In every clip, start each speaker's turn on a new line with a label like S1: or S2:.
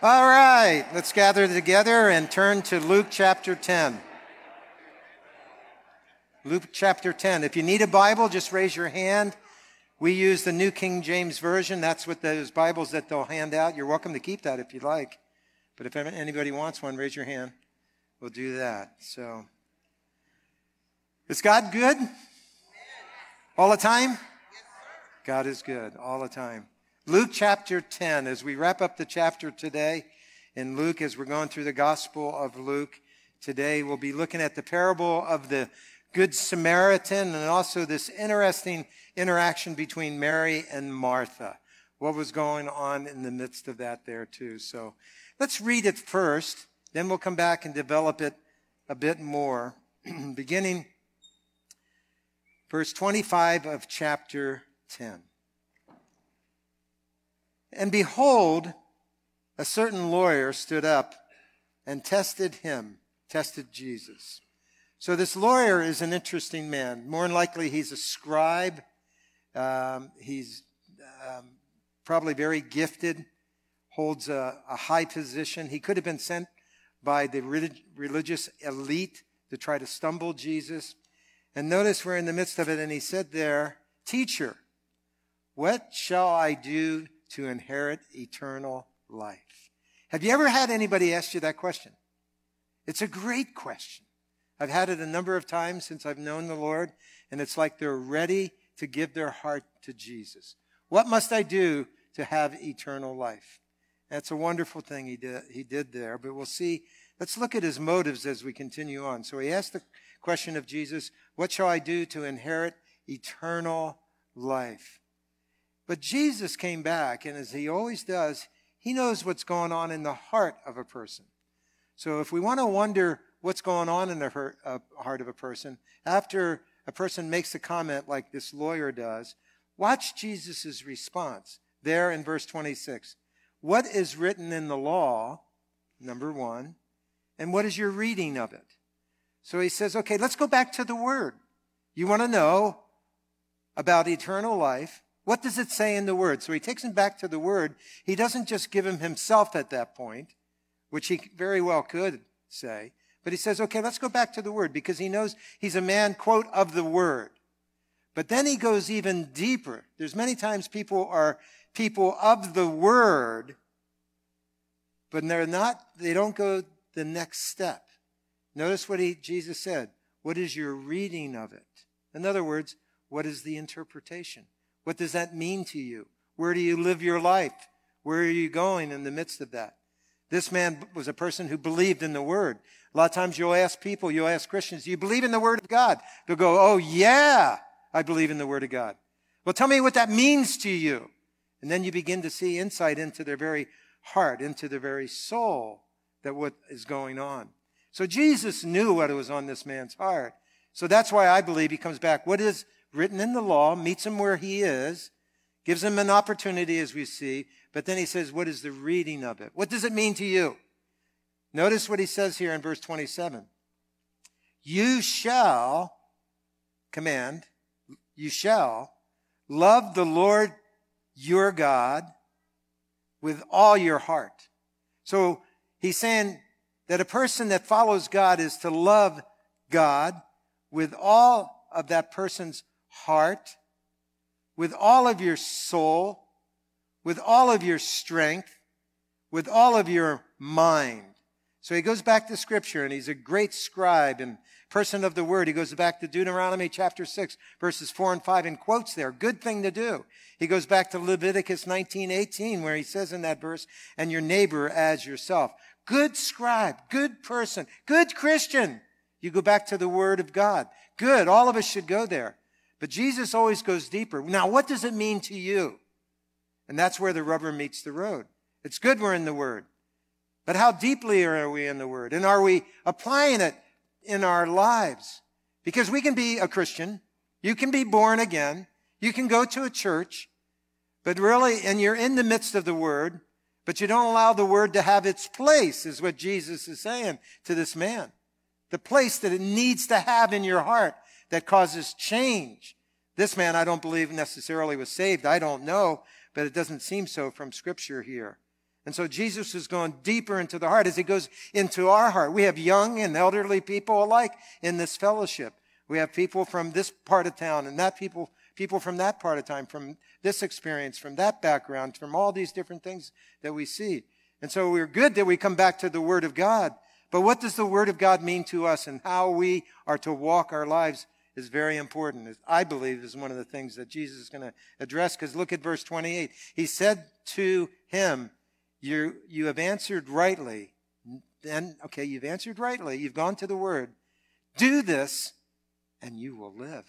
S1: All right, let's gather together and turn to Luke chapter 10. Luke chapter 10. If you need a Bible, just raise your hand. We use the New King James Version. That's what those Bibles that they'll hand out. You're welcome to keep that if you'd like. But if anybody wants one, raise your hand. We'll do that. So, is God good? All the time? God is good all the time. Luke chapter 10, as we wrap up the chapter today in Luke, as we're going through the Gospel of Luke, today we'll be looking at the parable of the Good Samaritan and also this interesting interaction between Mary and Martha. What was going on in the midst of that there too. So let's read it first, then we'll come back and develop it a bit more. Beginning verse 25 of chapter 10. And behold, a certain lawyer stood up and tested Jesus. So this lawyer is an interesting man. More than likely, he's a scribe. He's probably very gifted, holds a high position. He could have been sent by the religious elite to try to stumble Jesus. And notice we're in the midst of it, and he said there, "Teacher, what shall I do to inherit eternal life?" Have you ever had anybody ask you that question? It's a great question. I've had it a number of times since I've known the Lord, and it's like they're ready to give their heart to Jesus. What must I do to have eternal life? That's a wonderful thing he did there, but we'll see. Let's look at his motives as we continue on. So he asked the question of Jesus, what shall I do to inherit eternal life? But Jesus came back, and as he always does, he knows what's going on in the heart of a person. So if we want to wonder what's going on in the heart of a person, after a person makes a comment like this lawyer does, watch Jesus' response there in verse 26. What is written in the law, number one, and what is your reading of it? So he says, okay, let's go back to the word. You want to know about eternal life? What does it say in the word? So he takes him back to the word. He doesn't just give him himself at that point, which he very well could say, but he says, okay, let's go back to the word, because he knows he's a man, quote, of the word. But then he goes even deeper. There's many times people are people of the word, but they don't go the next step. Notice what Jesus said. What is your reading of it? In other words, what is the interpretation? What does that mean to you? Where do you live your life? Where are you going in the midst of that? This man was a person who believed in the word. A lot of times you'll ask Christians, do you believe in the word of God? They'll go, oh yeah, I believe in the word of God. Well, tell me what that means to you. And then you begin to see insight into their very heart, into their very soul, that what is going on. So Jesus knew what was on this man's heart. So that's why I believe he comes back. What is written in the law, meets him where he is, gives him an opportunity as we see, but then he says, what is the reading of it? What does it mean to you? Notice what he says here in verse 27. You shall love the Lord your God with all your heart. So he's saying that a person that follows God is to love God with all of that person's heart, with all of your soul, with all of your strength, with all of your mind. So he goes back to Scripture, and he's a great scribe and person of the Word. He goes back to Deuteronomy chapter 6, verses 4 and 5, and quotes there. Good thing to do. He goes back to Leviticus 19:18, where he says in that verse, and your neighbor as yourself. Good scribe, good person, good Christian. You go back to the Word of God. Good. All of us should go there. But Jesus always goes deeper. Now, what does it mean to you? And that's where the rubber meets the road. It's good we're in the Word. But how deeply are we in the Word? And are we applying it in our lives? Because we can be a Christian. You can be born again. You can go to a church. But really, and you're in the midst of the Word, but you don't allow the Word to have its place, is what Jesus is saying to this man. The place that it needs to have in your heart that causes change. This man, I don't believe necessarily was saved. I don't know, but it doesn't seem so from Scripture here. And so Jesus is going deeper into the heart as he goes into our heart. We have young and elderly people alike in this fellowship. We have people from this part of town and that people from that part of time, from this experience, from that background, from all these different things that we see. And so we're good that we come back to the Word of God. But what does the Word of God mean to us, and how we are to walk our lives is very important. I believe is one of the things that Jesus is going to address, because look at verse 28. He said to him, you have answered rightly. Then, okay, you've answered rightly. You've gone to the Word. Do this, and you will live.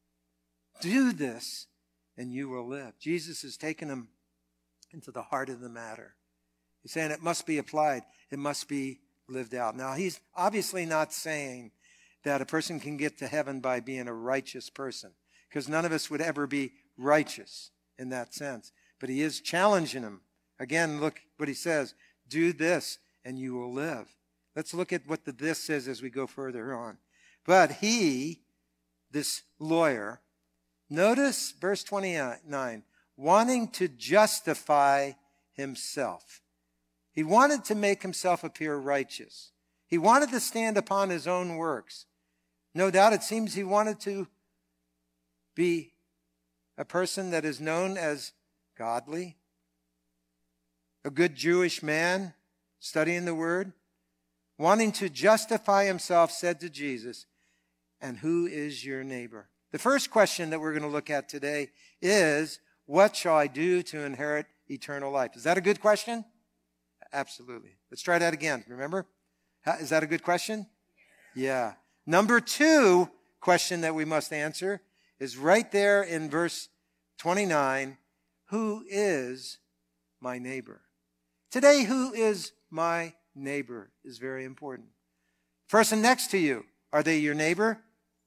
S1: Do this, and you will live. Jesus has taken him into the heart of the matter. He's saying it must be applied. It must be lived out. Now, he's obviously not saying that a person can get to heaven by being a righteous person, because none of us would ever be righteous in that sense. But he is challenging him. Again, look what he says. Do this, and you will live. Let's look at what the this says as we go further on. But he, this lawyer, notice verse 29, wanting to justify himself. He wanted to make himself appear righteous. He wanted to stand upon his own works. No doubt it seems he wanted to be a person that is known as godly, a good Jewish man studying the Word, wanting to justify himself, said to Jesus, "And who is your neighbor?" The first question that we're going to look at today is, what shall I do to inherit eternal life? Is that a good question? Absolutely. Let's try that again. Remember? Is that a good question? Yeah. Number 2 question that we must answer is right there in verse 29. Who is my neighbor? Today, who is my neighbor is very important. Person next to you, are they your neighbor?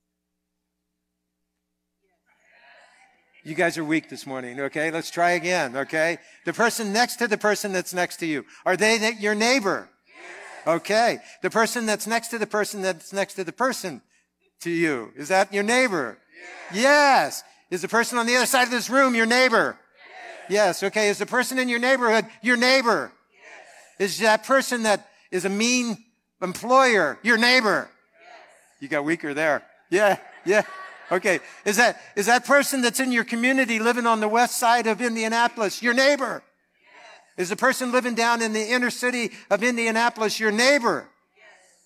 S1: You guys are weak this morning, okay? Let's try again, okay? The person next to the person that's next to you, are they your neighbor? Yes. Okay. The person that's next to the person that's next to the person to you, is that your neighbor? Yes. Yes. Is the person on the other side of this room your neighbor? Yes. Yes. Okay. Is the person in your neighborhood your neighbor? Yes. Is that person that is a mean employer your neighbor? Yes. You got weaker there. Yeah. Yeah. Okay, is that person that's in your community living on the west side of Indianapolis your neighbor? Yes. Is the person living down in the inner city of Indianapolis your neighbor? Yes.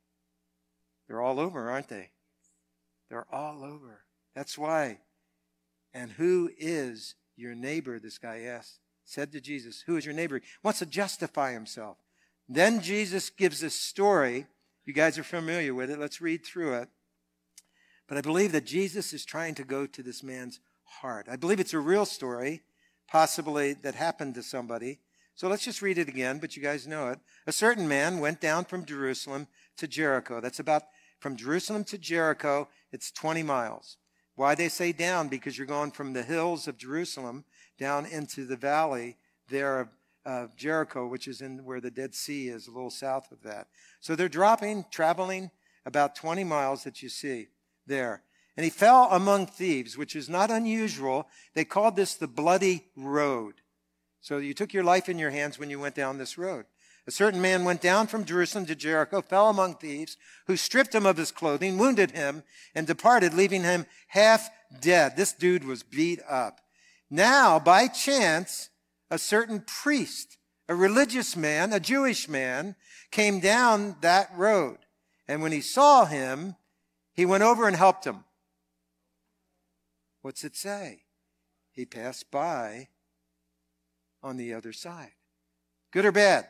S1: They're all over, aren't they? They're all over. That's why. And who is your neighbor, this guy asked, said to Jesus. Who is your neighbor? He wants to justify himself. Then Jesus gives this story. You guys are familiar with it. Let's read through it. But I believe that Jesus is trying to go to this man's heart. I believe it's a real story, possibly that happened to somebody. So let's just read it again, but you guys know it. A certain man went down from Jerusalem to Jericho. That's about, from Jerusalem to Jericho, it's 20 miles. Why they say down? Because you're going from the hills of Jerusalem down into the valley there of Jericho, which is in where the Dead Sea is, a little south of that. So they're traveling about 20 miles that you see there. And he fell among thieves, which is not unusual. They called this the bloody road. So you took your life in your hands when you went down this road. A certain man went down from Jerusalem to Jericho, fell among thieves, who stripped him of his clothing, wounded him, and departed, leaving him half dead. This dude was beat up. Now, by chance, a certain priest, a religious man, a Jewish man, came down that road. And when he saw him, he went over and helped him. What's it say? He passed by on the other side. Good or bad?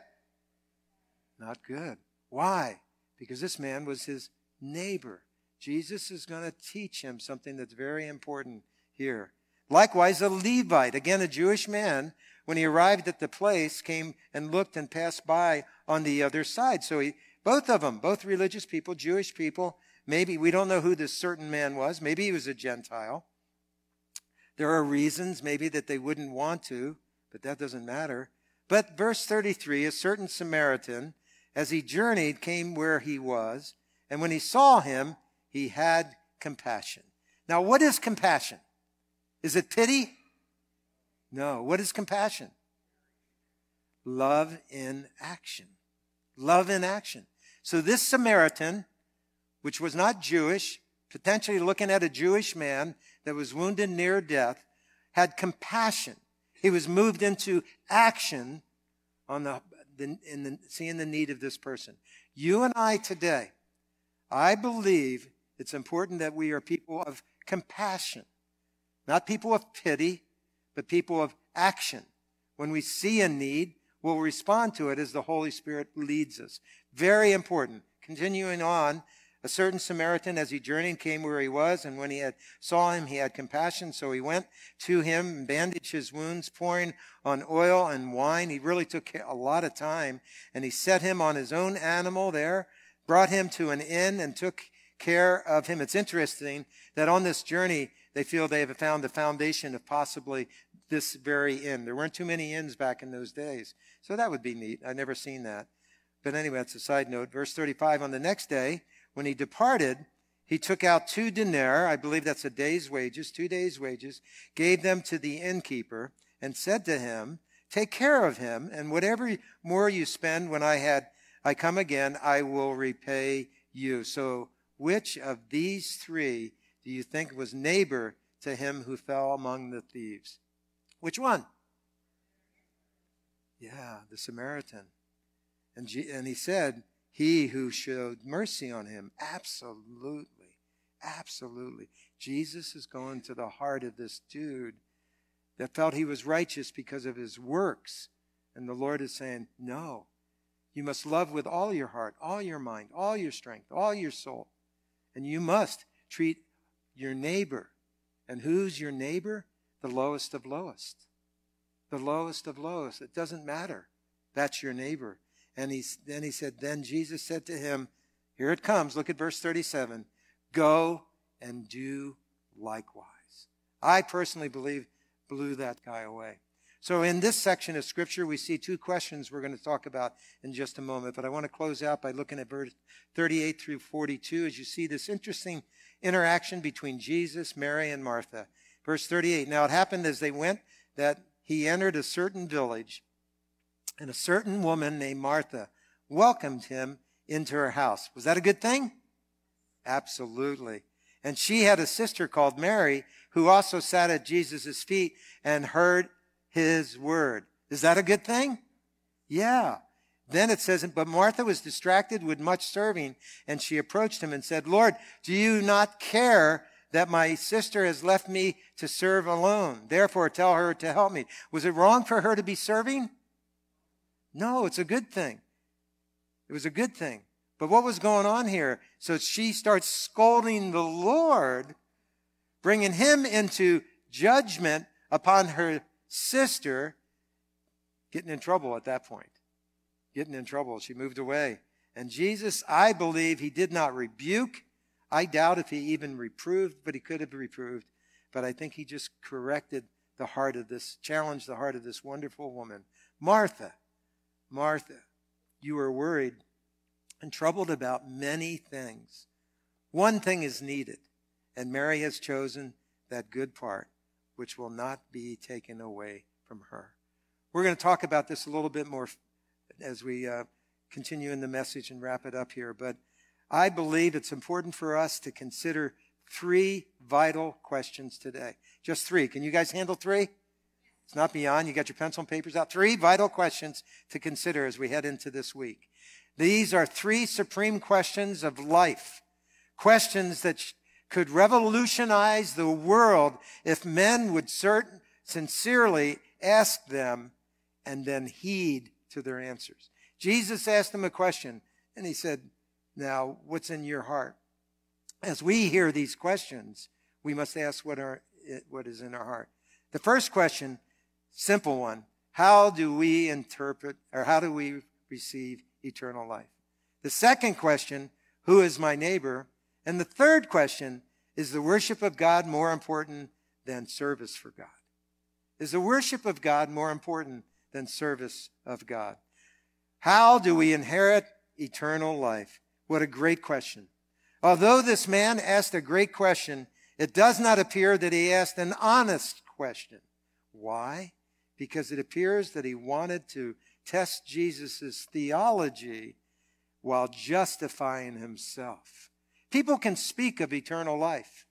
S1: Not good. Why? Because this man was his neighbor. Jesus is going to teach him something that's very important here. Likewise, a Levite, again a Jewish man, when he arrived at the place, came and looked and passed by on the other side. So both of them, both religious people, Jewish people, maybe, we don't know who this certain man was. Maybe he was a Gentile. There are reasons maybe that they wouldn't want to, but that doesn't matter. But verse 33, a certain Samaritan, as he journeyed, came where he was, and when he saw him, he had compassion. Now, what is compassion? Is it pity? No. What is compassion? Love in action. Love in action. So this Samaritan, which was not Jewish, potentially looking at a Jewish man that was wounded near death, had compassion. He was moved into action on seeing the need of this person. You and I today, I believe it's important that we are people of compassion. Not people of pity, but people of action. When we see a need, we'll respond to it as the Holy Spirit leads us. Very important. Continuing on, a certain Samaritan, as he journeyed, came where he was, and when he saw him, he had compassion. So he went to him and bandaged his wounds, pouring on oil and wine. He really took a lot of time, and he set him on his own animal there, brought him to an inn, and took care of him. It's interesting that on this journey, they feel they have found the foundation of possibly this very inn. There weren't too many inns back in those days, so that would be neat. I've never seen that. But anyway, that's a side note. Verse 35, on the next day, when he departed, he took out 2 denarii, I believe that's a day's wages, 2 days' wages, gave them to the innkeeper, and said to him, take care of him, and whatever more you spend when I come again, I will repay you. So which of these 3 do you think was neighbor to him who fell among the thieves? Which one? Yeah, the Samaritan. And he said, he who showed mercy on him. Absolutely. Absolutely. Jesus is going to the heart of this dude that felt he was righteous because of his works. And the Lord is saying, no, you must love with all your heart, all your mind, all your strength, all your soul. And you must treat your neighbor. And who's your neighbor? The lowest of lowest. The lowest of lowest. It doesn't matter. That's your neighbor. And then Jesus said to him, here it comes, look at verse 37, go and do likewise. I personally believe blew that guy away. So in this section of Scripture, we see 2 questions we're going to talk about in just a moment. But I want to close out by looking at verse 38 through 42 as you see this interesting interaction between Jesus, Mary, and Martha. Verse 38, now it happened as they went that he entered a certain village, and a certain woman named Martha welcomed him into her house. Was that a good thing? Absolutely. And she had a sister called Mary who also sat at Jesus' feet and heard his word. Is that a good thing? Yeah. Then it says, but Martha was distracted with much serving, and she approached him and said, Lord, do you not care that my sister has left me to serve alone? Therefore, tell her to help me. Was it wrong for her to be serving? No, it's a good thing. It was a good thing. But what was going on here? So she starts scolding the Lord, bringing him into judgment upon her sister, getting in trouble at that point. Getting in trouble. She moved away. And Jesus, I believe he did not rebuke. I doubt if he even reproved, but he could have reproved. But I think he just corrected the heart of this, challenged the heart of this wonderful woman. Martha, Martha, you are worried and troubled about many things. One thing is needed, and Mary has chosen that good part, which will not be taken away from her. We're going to talk about this a little bit more as we continue in the message and wrap it up here. But I believe it's important for us to consider 3 vital questions today. Just 3. Can you guys handle 3? It's not beyond. You got your pencil and papers out. 3 vital questions to consider as we head into this week. These are 3 supreme questions of life. Questions that could revolutionize the world if men would sincerely ask them and then heed to their answers. Jesus asked them a question, and he said, now, what's in your heart? As we hear these questions, we must ask what is in our heart. The first question, simple one, how do we interpret, or how do we receive eternal life? The second question, who is my neighbor? And the third question, is the worship of God more important than service for God? Is the worship of God more important than service of God? How do we inherit eternal life? What a great question. Although this man asked a great question, it does not appear that he asked an honest question. Why? Because it appears that he wanted to test Jesus' theology while justifying himself. People can speak of eternal life,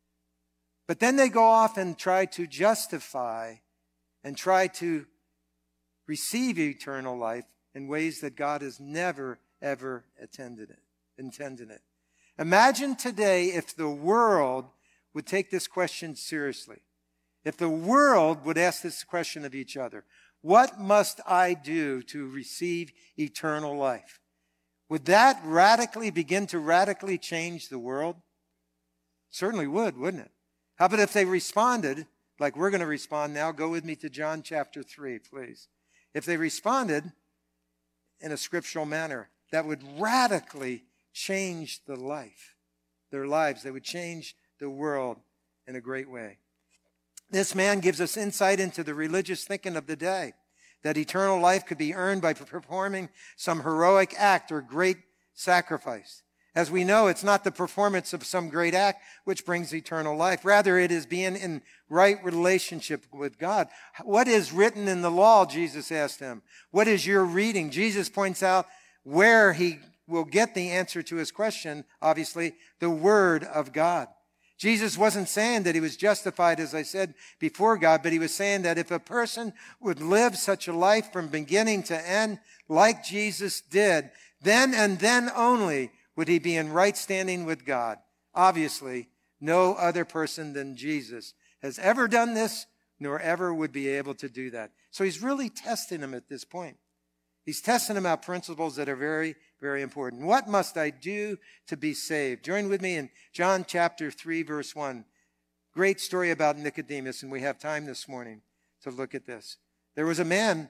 S1: but then they go off and try to justify and try to receive eternal life in ways that God has never, ever intended it. Imagine today if the world would take this question seriously. If the world would ask this question of each other, what must I do to receive eternal life? Would that begin to radically change the world? Certainly would, wouldn't it? How about if they responded, like we're going to respond now? Go with me to John chapter 3, please. If they responded in a scriptural manner, that would radically change their lives. They would change the world in a great way. This man gives us insight into the religious thinking of the day, that eternal life could be earned by performing some heroic act or great sacrifice. As we know, it's not the performance of some great act which brings eternal life. Rather, it is being in right relationship with God. What is written in the law, Jesus asked him. What is your reading? Jesus points out where he will get the answer to his question, obviously, the Word of God. Jesus wasn't saying that he was justified, as I said, before God, but he was saying that if a person would live such a life from beginning to end like Jesus did, then and then only would he be in right standing with God. Obviously, no other person than Jesus has ever done this, nor ever would be able to do that. So he's really testing him at this point. He's testing him out principles that are very, very important. What must I do to be saved? Join with me in John chapter 3, verse 1. Great story about Nicodemus, and we have time this morning to look at this. There was a man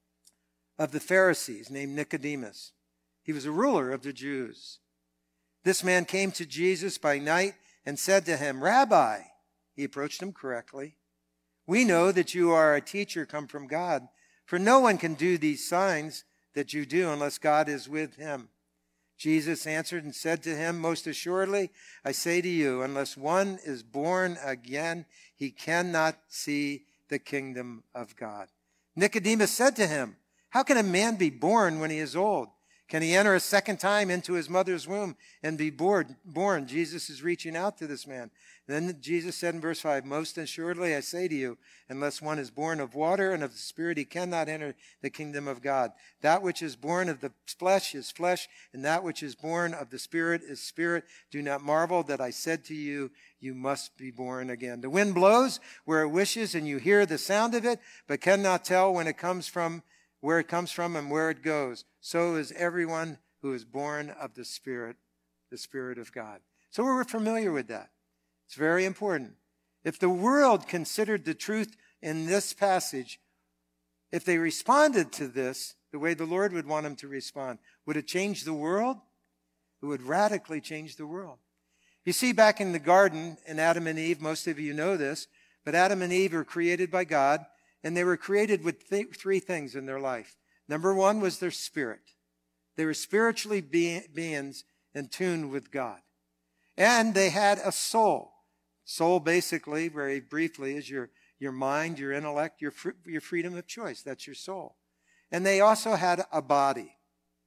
S1: of the Pharisees named Nicodemus. He was a ruler of the Jews. This man came to Jesus by night and said to him, Rabbi, he approached him correctly, we know that you are a teacher come from God, for no one can do these signs that you do unless God is with him. Jesus answered and said to him, most assuredly, I say to you, unless one is born again, he cannot see the kingdom of God. Nicodemus said to him, how can a man be born when he is old? Can he enter a second time into his mother's womb and be born? Jesus is reaching out to this man. Then Jesus said in verse 5, most assuredly I say to you, unless one is born of water and of the Spirit, he cannot enter the kingdom of God. That which is born of the flesh is flesh, and that which is born of the Spirit is spirit. Do not marvel that I said to you, you must be born again. The wind blows where it wishes, and you hear the sound of it, but cannot tell when it comes from, where it comes from and where it goes. So is everyone who is born of the Spirit of God. So we're familiar with that. It's very important. If the world considered the truth in this passage, if they responded to this the way the Lord would want them to respond, would it change the world? It would radically change the world. You see, back in the garden in Adam and Eve, most of you know this, but Adam and Eve were created by God, and they were created with three things in their life. Number one was their spirit. They were spiritually beings in tune with God. And they had a soul. Soul, basically, very briefly, is your mind, your intellect, your freedom of choice. That's your soul. And they also had a body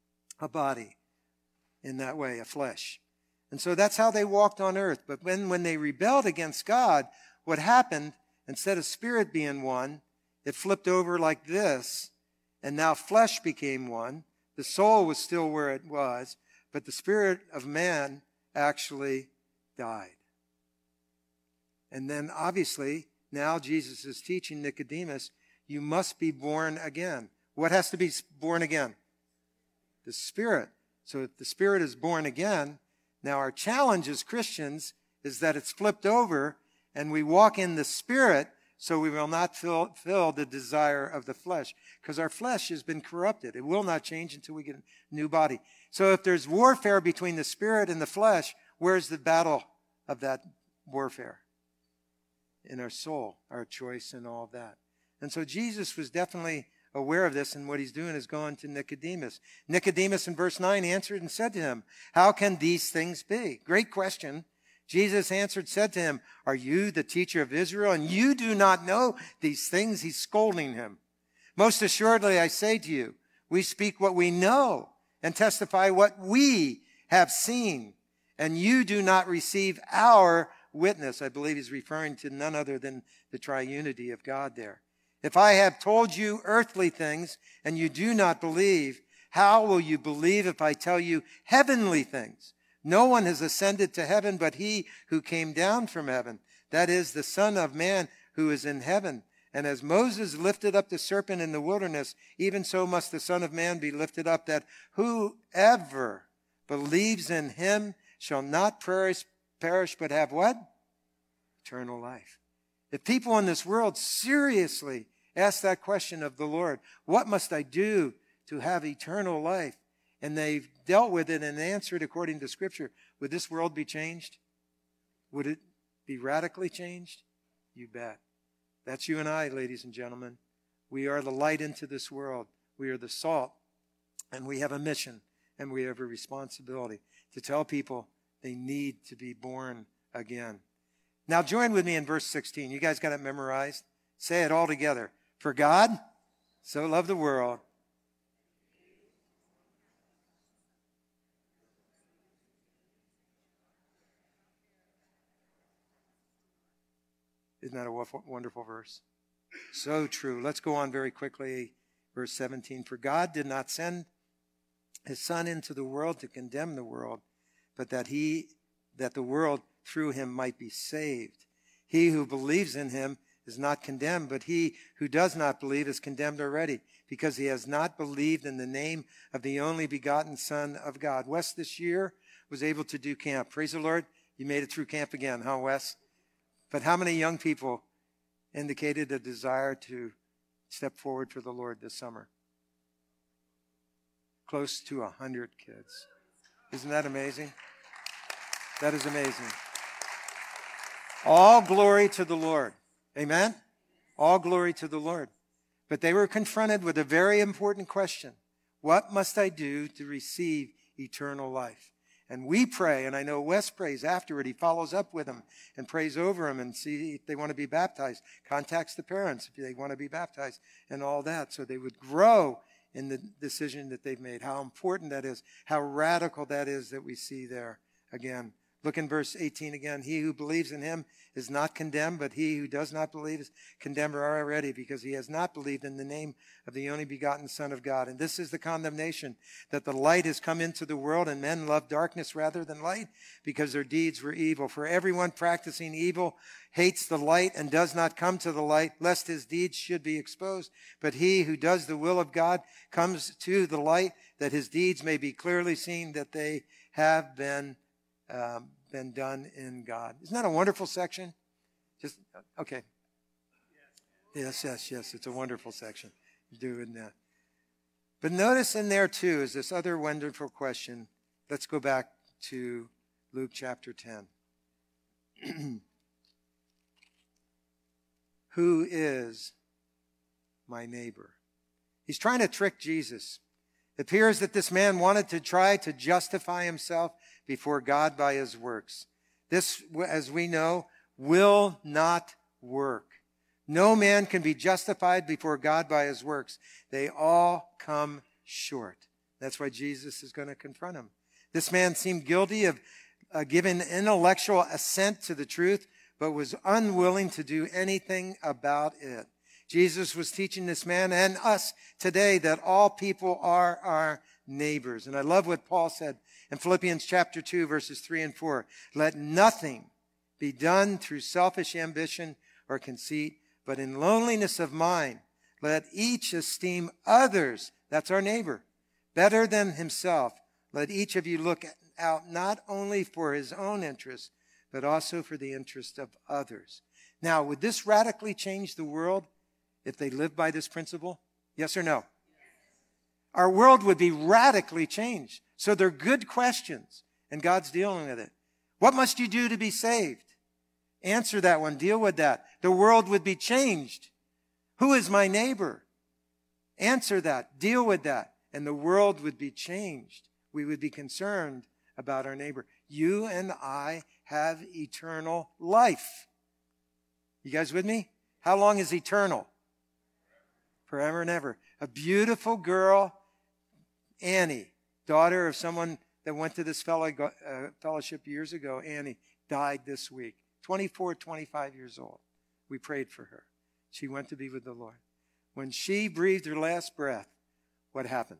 S1: in that way, a flesh. And so that's how they walked on earth. But when they rebelled against God, what happened, instead of spirit being one, it flipped over like this, and now flesh became one. The soul was still where it was, but the spirit of man actually died. And then obviously, now Jesus is teaching Nicodemus, you must be born again. What has to be born again? The Spirit. So if the Spirit is born again, now our challenge as Christians is that it's flipped over and we walk in the Spirit so we will not fulfill the desire of the flesh. Because our flesh has been corrupted. It will not change until we get a new body. So if there's warfare between the Spirit and the flesh, where's the battle of that warfare? In our soul, our choice and all of that. And so Jesus was definitely aware of this, and what he's doing is going to Nicodemus. Nicodemus in verse 9 answered and said to him, how can these things be? Great question. Jesus answered, said to him, are you the teacher of Israel, and you do not know these things? He's scolding him. Most assuredly, I say to you, We speak what we know and testify what we have seen. And you do not receive our witness. I believe he's referring to none other than the triunity of God there. If I have told you earthly things and you do not believe, how will you believe if I tell you heavenly things? No one has ascended to heaven but he who came down from heaven, that is, the Son of Man who is in heaven. And as Moses lifted up the serpent in the wilderness, even so must the Son of Man be lifted up, that whoever believes in him shall not perish but have what? Eternal life. If people in this world seriously ask that question of the Lord, what must I do to have eternal life? And they've dealt with it and answered according to Scripture, would this world be changed? Would it be radically changed? You bet. That's you and I, ladies and gentlemen. We are the light into this world. We are the salt. And we have a mission and we have a responsibility to tell people they need to be born again. Now join with me in verse 16. You guys got it memorized? Say it all together. For God so loved the world. Isn't that a wonderful verse? So true. Let's go on very quickly. Verse 17. For God did not send his Son into the world to condemn the world, but that the world through him might be saved. He who believes in him is not condemned, but he who does not believe is condemned already, because he has not believed in the name of the only begotten Son of God. Wes this year was able to do camp. Praise the Lord. You made it through camp again, huh, Wes? But how many young people indicated a desire to step forward for the Lord this summer? Close to 100 kids. Isn't that amazing? That is amazing. All glory to the Lord. Amen? All glory to the Lord. But they were confronted with a very important question. What must I do to receive eternal life? And we pray, and I know Wes prays afterward. He follows up with them and prays over them and see if they want to be baptized. Contacts the parents if they want to be baptized and all that. So they would grow in the decision that they've made. How important that is. How radical that is that we see there again. Look in verse 18 again. He who believes in him is not condemned, but he who does not believe is condemned already, because he has not believed in the name of the only begotten Son of God. And this is the condemnation, that the light has come into the world, and men love darkness rather than light, because their deeds were evil. For everyone practicing evil hates the light and does not come to the light, lest his deeds should be exposed. But he who does the will of God comes to the light, that his deeds may be clearly seen, that they have been done in God. Isn't that a wonderful section? Just okay. Yes. It's a wonderful section. Doing that. But notice in there too is this other wonderful question. Let's go back to Luke chapter 10. Who is my neighbor? He's trying to trick Jesus. It appears that this man wanted to try to justify himself before God by his works. This, as we know, will not work. No man can be justified before God by his works. They all come short. That's why Jesus is going to confront him. This man seemed guilty of giving intellectual assent to the truth, but was unwilling to do anything about it. Jesus was teaching this man and us today that all people are our neighbors. And I love what Paul said in Philippians chapter 2, verses 3 and 4. Let nothing be done through selfish ambition or conceit, but in loneliness of mind, let each esteem others, that's our neighbor, better than himself. Let each of you look out not only for his own interest, but also for the interest of others. Now, would this radically change the world if they lived by this principle? Yes or no? Our world would be radically changed. So they're good questions, and God's dealing with it. What must you do to be saved? Answer that one. Deal with that. The world would be changed. Who is my neighbor? Answer that. Deal with that. And the world would be changed. We would be concerned about our neighbor. You and I have eternal life. You guys with me? How long is eternal? Forever and ever. A beautiful girl Annie, daughter of someone that went to this fellowship years ago, Annie, died this week. 24, 25 years old. We prayed for her. She went to be with the Lord. When she breathed her last breath, what happened?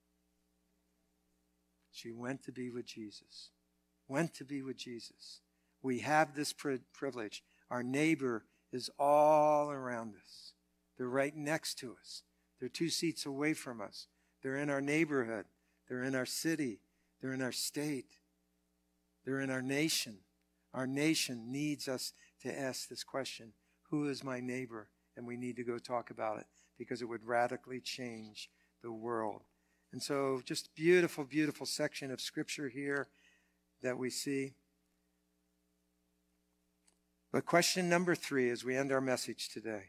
S1: She went to be with Jesus. Went to be with Jesus. We have this privilege. Our neighbor is all around us. They're right next to us. They're 2 seats away from us. They're in our neighborhood. They're in our city. They're in our state. They're in our nation. Our nation needs us to ask this question, who is my neighbor? And we need to go talk about it because it would radically change the world. And so just beautiful, beautiful section of Scripture here that we see. But question number 3 as we end our message today.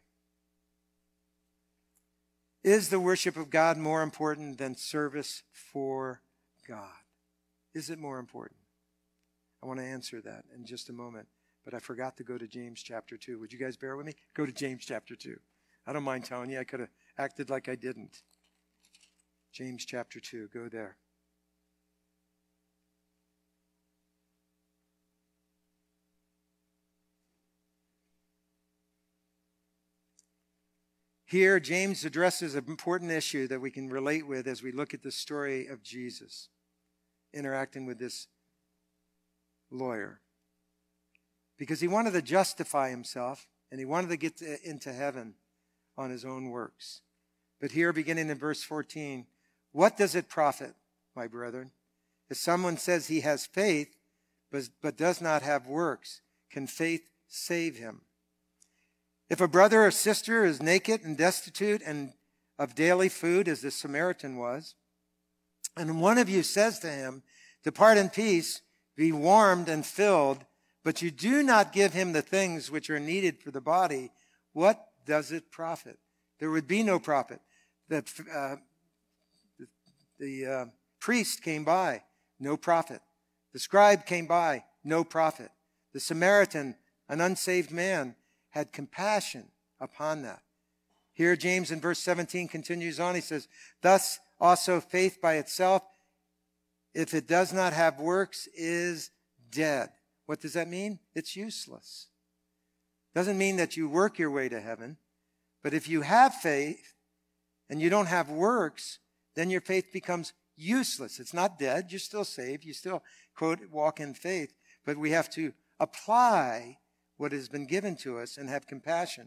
S1: Is the worship of God more important than service for God? Is it more important? I want to answer that in just a moment, but I forgot to go to James chapter 2. Would you guys bear with me? Go to James chapter 2. I don't mind telling you, I could have acted like I didn't. James chapter 2, go there. Here, James addresses an important issue that we can relate with as we look at the story of Jesus interacting with this lawyer. Because he wanted to justify himself, and he wanted to get into heaven on his own works. But here, beginning in verse 14, what does it profit, my brethren, if someone says he has faith, but does not have works? Can faith save him? If a brother or sister is naked and destitute and of daily food, as the Samaritan was, and one of you says to him, depart in peace, be warmed and filled, but you do not give him the things which are needed for the body, what does it profit? There would be no profit. The priest came by, no profit. The scribe came by, no profit. The Samaritan, an unsaved man, had compassion upon that. Here, James in verse 17 continues on. He says, thus also faith by itself, if it does not have works, is dead. What does that mean? It's useless. Doesn't mean that you work your way to heaven. But if you have faith and you don't have works, then your faith becomes useless. It's not dead. You're still saved. You still, quote, walk in faith. But we have to apply what has been given to us and have compassion.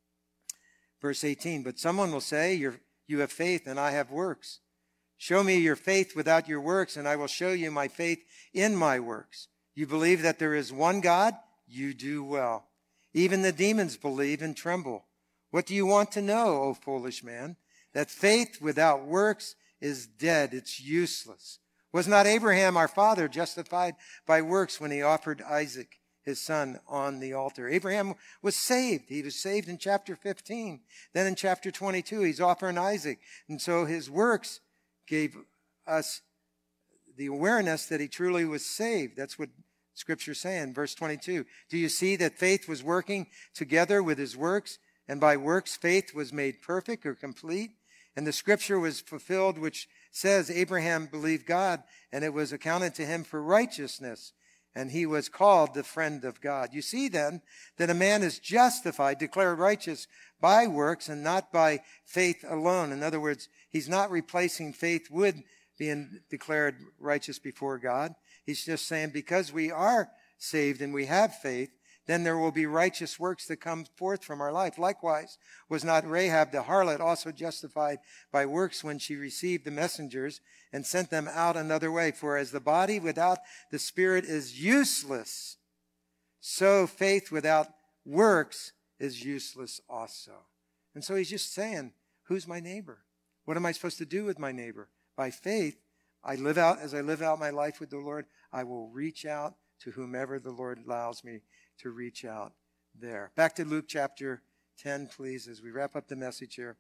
S1: Verse 18, but someone will say, you have faith and I have works. Show me your faith without your works, and I will show you my faith in my works. You believe that there is one God? You do well. Even the demons believe and tremble. What do you want to know, O foolish man? That faith without works is dead. It's useless. Was not Abraham, our father, justified by works when he offered Isaac, his son, on the altar? Abraham was saved. He was saved in chapter 15. Then in chapter 22, he's offering Isaac. And so his works gave us the awareness that he truly was saved. That's what Scripture's saying. Verse 22, do you see that faith was working together with his works? And by works, faith was made perfect or complete. And the Scripture was fulfilled, which says Abraham believed God, and it was accounted to him for righteousness. And he was called the friend of God. You see then that a man is justified, declared righteous by works and not by faith alone. In other words, he's not replacing faith with being declared righteous before God. He's just saying because we are saved and we have faith, then there will be righteous works that come forth from our life. Likewise, was not Rahab the harlot also justified by works when she received the messengers and sent them out another way? For as the body without the spirit is useless, so faith without works is useless also. And so he's just saying, who's my neighbor? What am I supposed to do with my neighbor? By faith, as I live out my life with the Lord, I will reach out to whomever the Lord allows me to reach out there. Back to Luke chapter 10, please, as we wrap up the message here.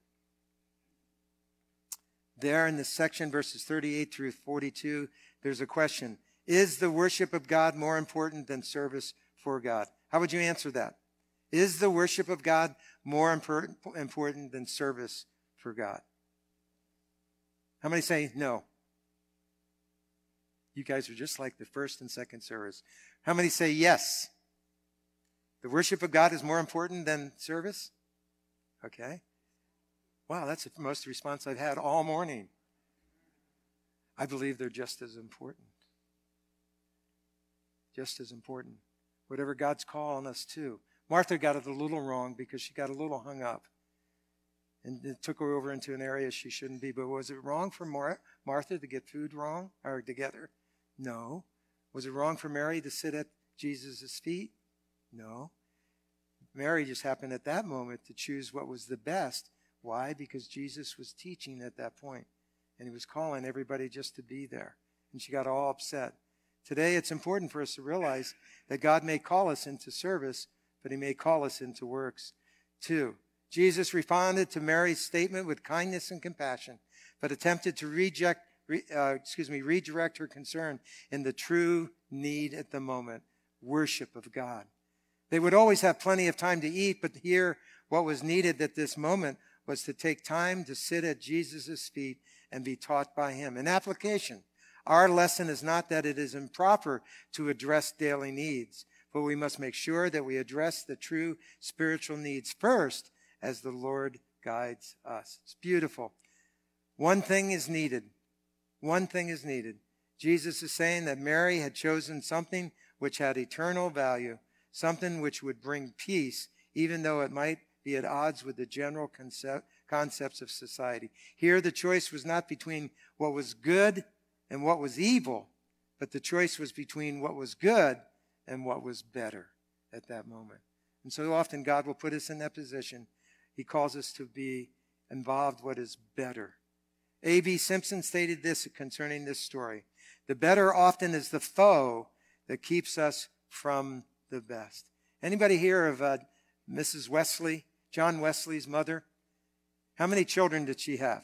S1: There in this section, verses 38 through 42, there's a question. Is the worship of God more important than service for God? How would you answer that? Is the worship of God more important than service for God? How many say no? You guys are just like the first and second service. How many say yes? The worship of God is more important than service? Okay. Wow, that's the most response I've had all morning. I believe they're just as important. Just as important. Whatever God's calling us to. Martha got it a little wrong because she got a little hung up. And it took her over into an area she shouldn't be. But was it wrong for Martha to get food wrong or together? No. Was it wrong for Mary to sit at Jesus' feet? No. Mary just happened at that moment to choose what was the best. Why? Because Jesus was teaching at that point, and he was calling everybody just to be there. And she got all upset. Today, it's important for us to realize that God may call us into service, but he may call us into works too. Jesus responded to Mary's statement with kindness and compassion, but attempted to redirect her concern in the true need at the moment, worship of God. They would always have plenty of time to eat, but here what was needed at this moment was to take time to sit at Jesus' feet and be taught by him. In application, our lesson is not that it is improper to address daily needs, but we must make sure that we address the true spiritual needs first as the Lord guides us. It's beautiful. One thing is needed. One thing is needed. Jesus is saying that Mary had chosen something which had eternal value, something which would bring peace, even though it might be at odds with the general concepts of society. Here, the choice was not between what was good and what was evil, but the choice was between what was good and what was better at that moment. And so often God will put us in that position. He calls us to be involved what is better. A.B. Simpson stated this concerning this story. The better often is the foe that keeps us from the best. Anybody here of Mrs. Wesley, John Wesley's mother? How many children did she have?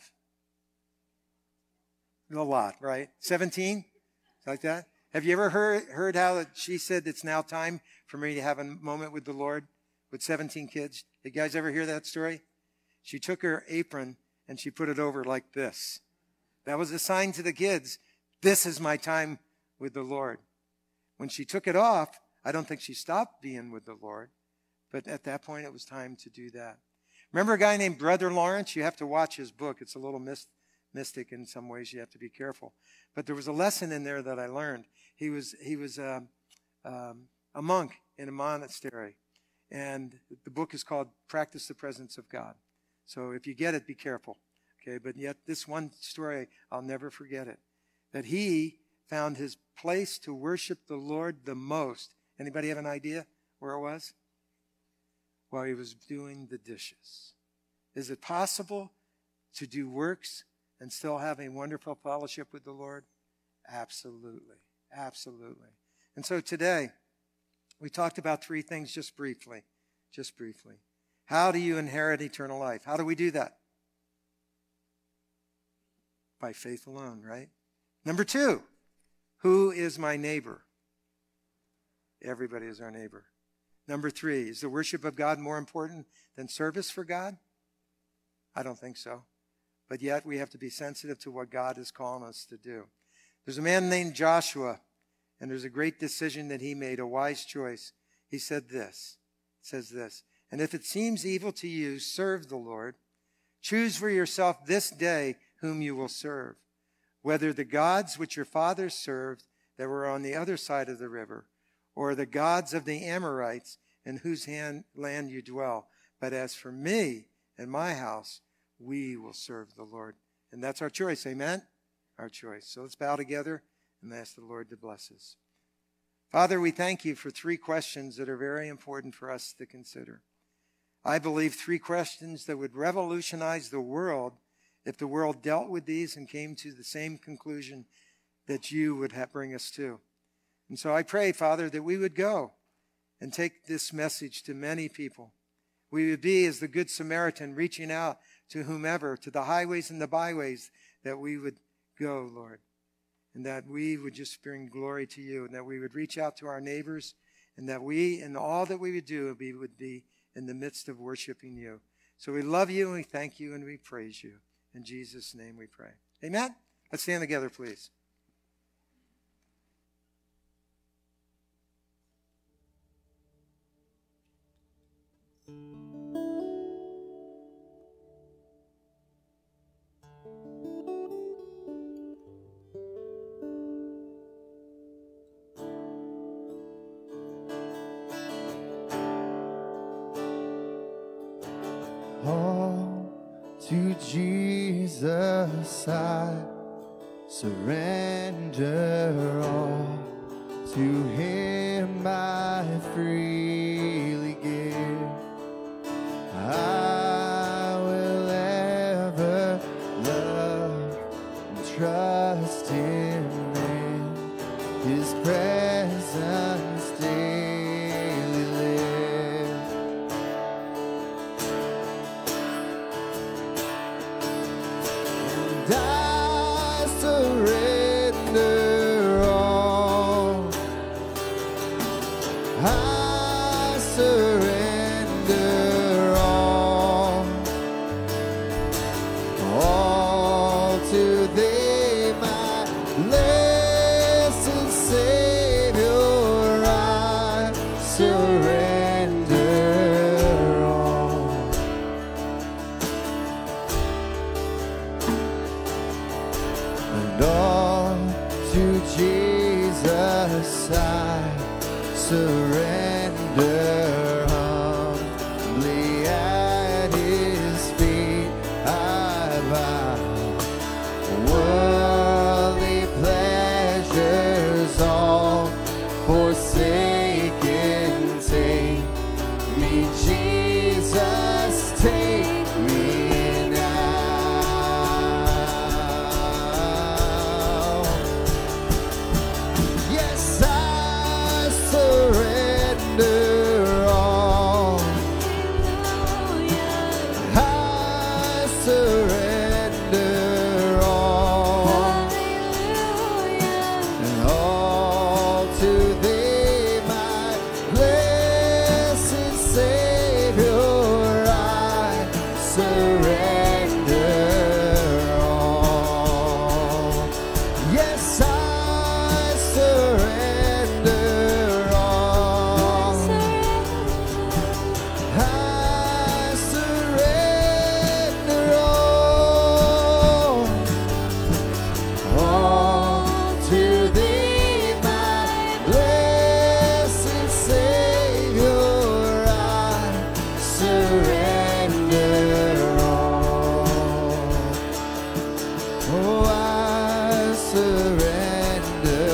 S1: A lot, right? 17? Like that? Have you ever heard how she said it's now time for me to have a moment with the Lord with 17 kids? Did you guys ever hear that story? She took her apron and she put it over like this. That was a sign to the kids, this is my time with the Lord. When she took it off, I don't think she stopped being with the Lord, but at that point it was time to do that. Remember a guy named Brother Lawrence? You have to watch his book. It's a little mystic in some ways. You have to be careful. But there was a lesson in there that I learned. He was a monk in a monastery, and the book is called Practice the Presence of God. So if you get it, be careful. Okay, but yet this one story, I'll never forget it. That he found his place to worship the Lord the most. Anybody have an idea where it was? While he was doing the dishes. Is it possible to do works and still have a wonderful fellowship with the Lord? Absolutely. Absolutely. And so today, we talked about three things just briefly. Just briefly. How do you inherit eternal life? How do we do that? By faith alone, right? Number 2, who is my neighbor? Everybody is our neighbor. Number 3, is the worship of God more important than service for God? I don't think so. But yet we have to be sensitive to what God is calling us to do. There's a man named Joshua, and there's a great decision that he made, a wise choice. He said this, and if it seems evil to you, serve the Lord. Choose for yourself this day whom you will serve, whether the gods which your fathers served that were on the other side of the river, or the gods of the Amorites in whose land you dwell. But as for me and my house, we will serve the Lord. And that's our choice, amen? Our choice. So let's bow together and ask the Lord to bless us. Father, we thank you for 3 questions that are very important for us to consider. I believe 3 questions that would revolutionize the world if the world dealt with these and came to the same conclusion that you would bring us to. And so I pray, Father, that we would go and take this message to many people. We would be as the Good Samaritan, reaching out to whomever, to the highways and the byways, that we would go, Lord. And that we would just bring glory to you, and that we would reach out to our neighbors, and that we, in all that we would do, we would be in the midst of worshiping you. So we love you, and we thank you, and we praise you. In Jesus' name we pray. Amen? Let's stand together, please.
S2: All to Jesus I surrender, all to Him I freely give. I will ever love and trust Him in His presence daily live. And I surrender all. I surrender all to Thee, my blessed Savior. I surrender all. And all to Jesus I surrender, humbly at His feet I bow. Worldly pleasures all forsaken, take me, Jesus, take me now. Yes, I surrender all. I surrender all. And all to Thee, my blessed Savior. I surrender all. Yes, I surrender all. I surrender all to Thee, my blessed Savior. I surrender all. Oh, I surrender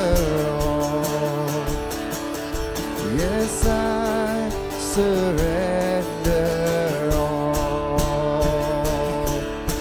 S2: all. Yes, I surrender all.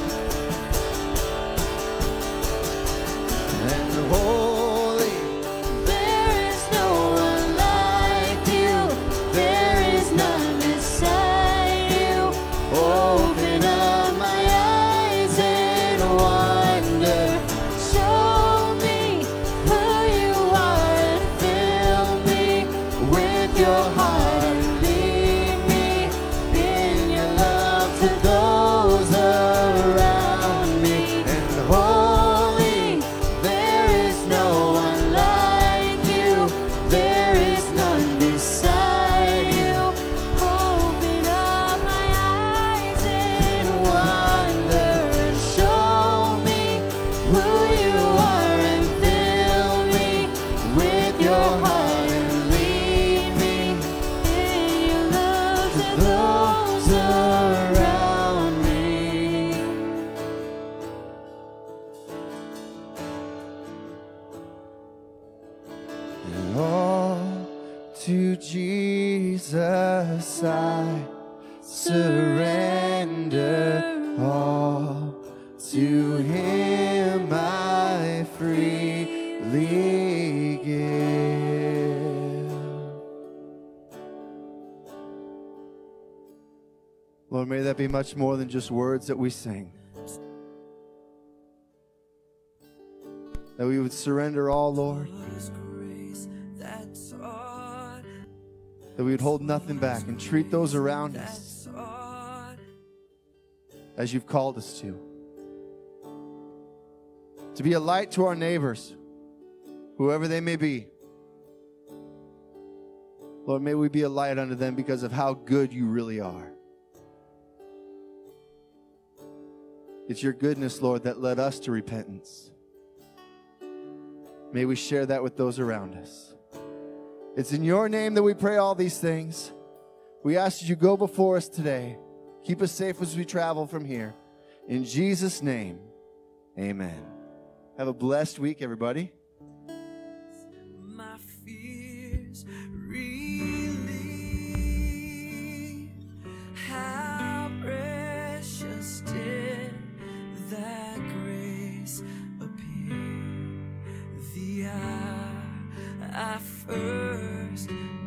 S2: And holy,
S3: There is no one like you. There is none beside you. Open up my eyes and wonder. Show me who you are and fill me with your heart. Lead me in your love to those around me. And holy, there is no one like you. There is none beside you. Open up my eyes and wonder. Show me who you are and fill me with your heart and lead me in your love to those around me.
S2: and all to Jesus I surrender all. To Him I freely give. Lord, may that be much more than just words that we sing. That we would surrender all, Lord. That we would hold nothing back and treat those around us as you've called us to. To be a light to our neighbors, whoever they may be. Lord, may we be a light unto them because of how good you really are. It's your goodness, Lord, that led us to repentance. May we share that with those around us. It's in your name that we pray all these things. We ask that you go before us today. Keep us safe as we travel from here. In Jesus' name, amen. Have a blessed week, everybody.
S4: My fears relieve. How precious did that grace appear the hour I first